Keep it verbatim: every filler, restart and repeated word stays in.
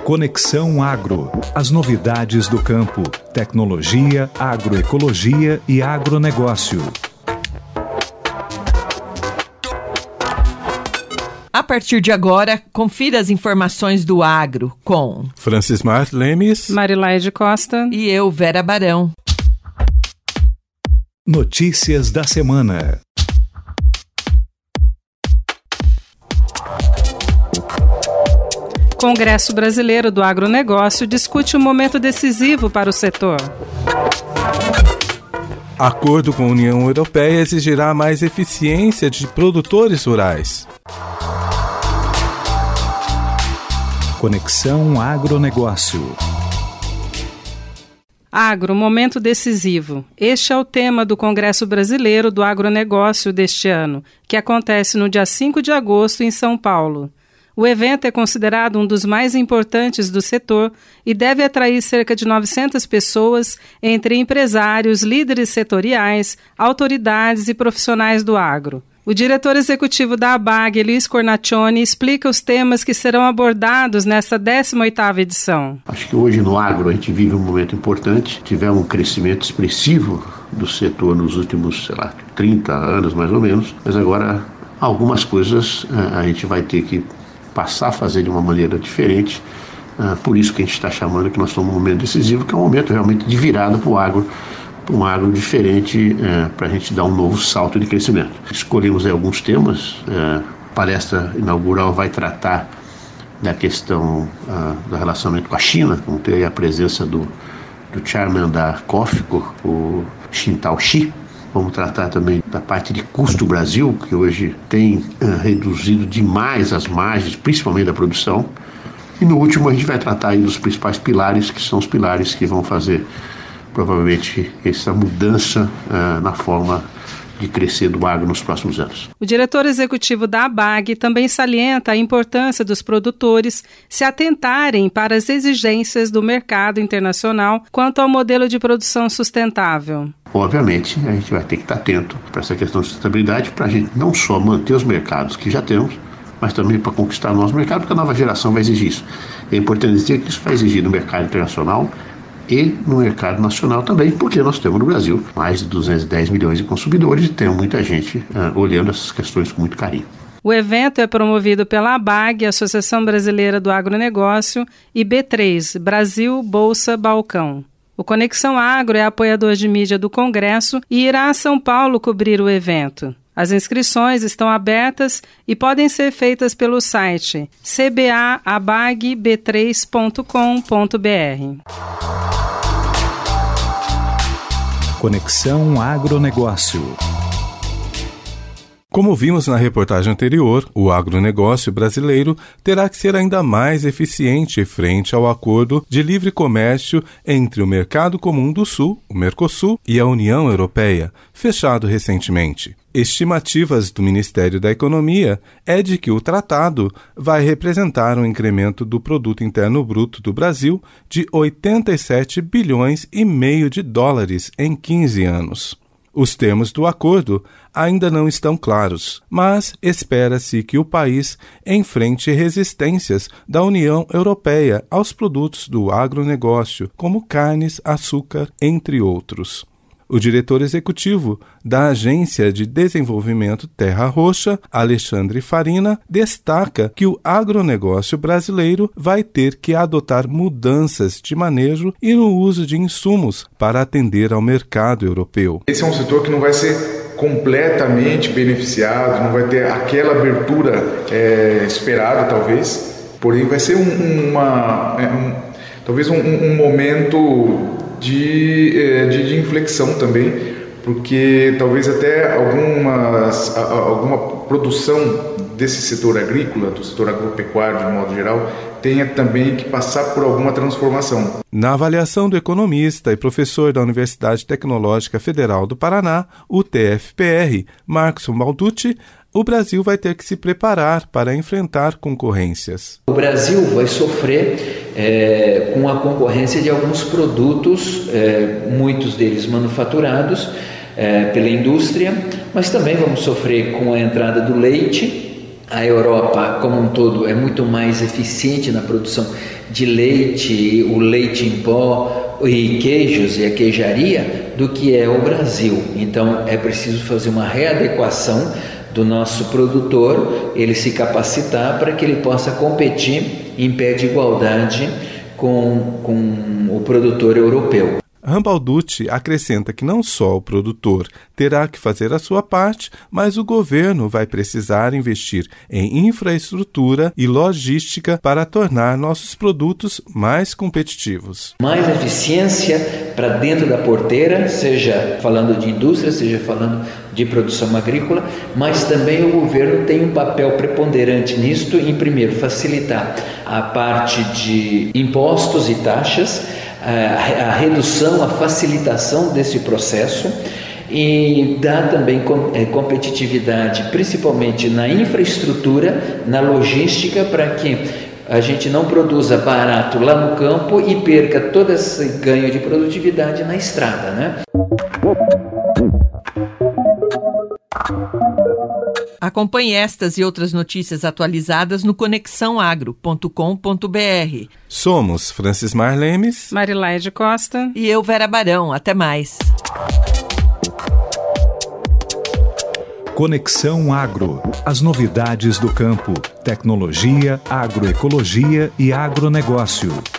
Conexão Agro. As novidades do campo, tecnologia, agroecologia e agronegócio. A partir de agora, confira as informações do agro com Francis Mart Lemes, Marilaide Costa e eu, Vera Barão. Notícias da semana. Congresso Brasileiro do Agronegócio discute um momento decisivo para o setor. Acordo com a União Europeia exigirá mais eficiência de produtores rurais. Conexão Agronegócio. Agro, momento decisivo. Este é o tema do Congresso Brasileiro do Agronegócio deste ano, que acontece no dia cinco de agosto em São Paulo. O evento é considerado um dos mais importantes do setor e deve atrair cerca de novecentas pessoas, entre empresários, líderes setoriais, autoridades e profissionais do agro. O diretor executivo da ABAG, Luiz Cornaccioni, explica os temas que serão abordados nesta décima oitava edição. Acho que hoje no agro a gente vive um momento importante. Tivemos um crescimento expressivo do setor nos últimos, sei lá, trinta anos mais ou menos, mas agora algumas coisas a gente vai ter que passar a fazer de uma maneira diferente, uh, por isso que a gente está chamando que nós estamos num momento decisivo, que é um momento realmente de virada para o agro, para um agro diferente, uh, para a gente dar um novo salto de crescimento. Escolhemos aí alguns temas, uh, a palestra inaugural vai tratar da questão uh, do relacionamento com a China, vamos ter aí a presença do, do chairman da COFCO, o Xintao Xi. Vamos tratar também da parte de custo Brasil, que hoje tem uh, reduzido demais as margens, principalmente da produção. E no último a gente vai tratar aí dos principais pilares, que são os pilares que vão fazer provavelmente essa mudança uh, na forma de crescer do agro nos próximos anos. O diretor executivo da ABAG também salienta a importância dos produtores se atentarem para as exigências do mercado internacional quanto ao modelo de produção sustentável. Obviamente, a gente vai ter que estar atento para essa questão de sustentabilidade, para a gente não só manter os mercados que já temos, mas também para conquistar novos mercados, porque a nova geração vai exigir isso. É importante dizer que isso vai exigir no mercado internacional e no mercado nacional também, porque nós temos no Brasil mais de duzentos e dez milhões de consumidores e tem muita gente uh, olhando essas questões com muito carinho. O evento é promovido pela ABAG, Associação Brasileira do Agronegócio, e B três, Brasil Bolsa Balcão. O Conexão Agro é apoiador de mídia do Congresso e irá a São Paulo cobrir o evento. As inscrições estão abertas e podem ser feitas pelo site c b a abag b três ponto com ponto b r. Conexão Agronegócio. Como vimos na reportagem anterior, o agronegócio brasileiro terá que ser ainda mais eficiente frente ao acordo de livre comércio entre o Mercado Comum do Sul, o Mercosul, e a União Europeia, fechado recentemente. Estimativas do Ministério da Economia é de que o tratado vai representar um incremento do Produto Interno Bruto do Brasil de oitenta e sete bilhões e meio de dólares em quinze anos. Os termos do acordo ainda não estão claros, mas espera-se que o país enfrente resistências da União Europeia aos produtos do agronegócio, como carnes, açúcar, entre outros. O diretor executivo da Agência de Desenvolvimento Terra Roxa, Alexandre Farina, destaca que o agronegócio brasileiro vai ter que adotar mudanças de manejo e no uso de insumos para atender ao mercado europeu. Esse é um setor que não vai ser completamente beneficiado, não vai ter aquela abertura é, esperada, talvez, porém vai ser um, uma, é, um, talvez um, um momento De, de, de inflexão também, porque talvez até algumas, alguma produção desse setor agrícola, do setor agropecuário de um modo geral, tenha também que passar por alguma transformação. Na avaliação do economista e professor da Universidade Tecnológica Federal do Paraná, U T F P R, Marcos Balducci, o Brasil vai ter que se preparar para enfrentar concorrências. O Brasil vai sofrer é, com a concorrência de alguns produtos, é, muitos deles manufaturados é, pela indústria, mas também vamos sofrer com a entrada do leite, A Europa, como um todo, é muito mais eficiente na produção de leite, o leite em pó e queijos e a queijaria do que é o Brasil. Então, é preciso fazer uma readequação do nosso produtor, ele se capacitar para que ele possa competir em pé de igualdade com, com o produtor europeu. Rambalducci acrescenta que não só o produtor terá que fazer a sua parte, mas o governo vai precisar investir em infraestrutura e logística para tornar nossos produtos mais competitivos. Mais eficiência para dentro da porteira, seja falando de indústria, seja falando de produção agrícola, mas também o governo tem um papel preponderante nisto, em primeiro, facilitar a parte de impostos e taxas, a redução, a facilitação desse processo e dar também competitividade, principalmente na infraestrutura, na logística, para que a gente não produza barato lá no campo e perca todo esse ganho de produtividade na estrada, né? Acompanhe estas e outras notícias atualizadas no conexão agro ponto com ponto b r. Somos Francismar Lemes, Marilaide Costa e eu, Vera Barão. Até mais. Conexão Agro. As novidades do campo, tecnologia, agroecologia e agronegócio.